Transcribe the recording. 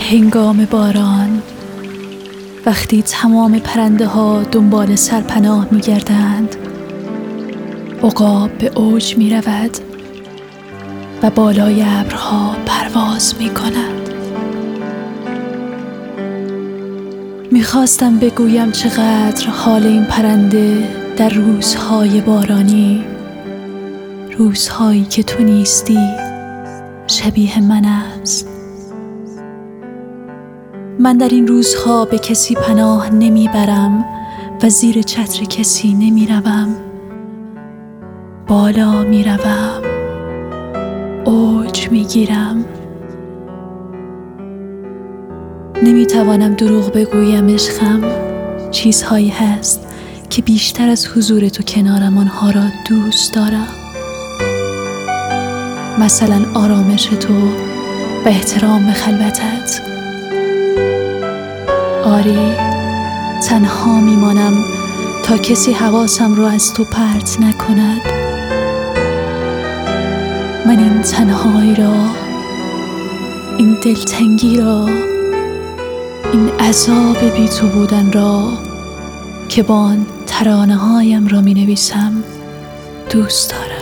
هنگام باران، وقتی تمام پرنده ها دنبال سرپناه می گردند، عقاب به اوج می رود و بالای ابرها پرواز می کند. می خواستم بگویم چقدر حال این پرنده در روزهای بارانی، روزهایی که تو نیستی، شبیه من است. من در این روزها به کسی پناه نمی برم و زیر چتر کسی نمی روم. بالا می روم، اوج می گیرم. نمی توانم دروغ بگویم عشقم. چیزهایی هست که بیشتر از حضور تو کنارم آنها را دوست دارم. مثلا آرامش تو و احترام به خلوتت. آری، تنها میمانم تا کسی حواسم رو از تو پرت نکند. من این تنهایی را، این دلتنگی را، این عذاب بی تو بودن را که با آن ترانه هایم را می نویسم دوست دارم.